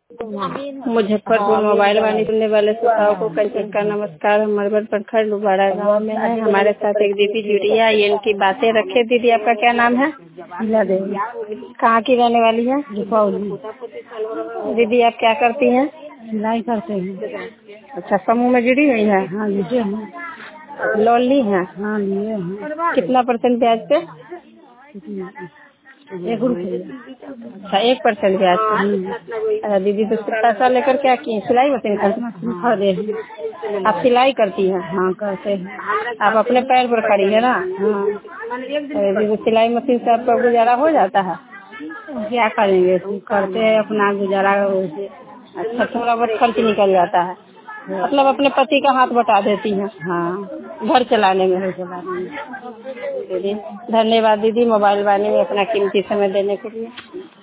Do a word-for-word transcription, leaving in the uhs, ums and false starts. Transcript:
Muzaffarpur mobile वाणी सुनने वाले श्रोताओं को कंचन का नमस्कार। हम मरबन प्रखंड लुबाड़ा गांव में है। हमारे साथ एक दीदी जुड़ी है। ये इनकी बातें रखे। दीदी आपका क्या नाम है? कहाँ की रहने वाली है? दीदी आप क्या करती हैं? सिलाई करते हैं। अच्छा, समूह में जुड़ी हुई है? हाँ जुटे हैं। लोन ली है? हाँ लिए हैं। कितना परसेंट ब्याज पे? एक रुपये। अच्छा, एक परसेंट ब्याज पे। अच्छा दीदी, तो पैसा लेकर क्या की? सिलाई मशीन खरीदे? आप सिलाई करती हैं? हाँ करते हैं। आप अपने पैर पर खड़ी है ना? हाँ। दीदी, सिलाई मशीन से आपका गुजारा हो जाता है? क्या करेंगे, करते हैं अपना गुजारा वैसे। अच्छा, थोड़ा बहुत खर्च निकल जाता है, मतलब अपने पति का हाथ बटा देती हैं? हाँ, घर चलाने में। घर चलाने में। दीदी धन्यवाद दीदी, मोबाइल वाणी में अपना कीमती समय देने के लिए।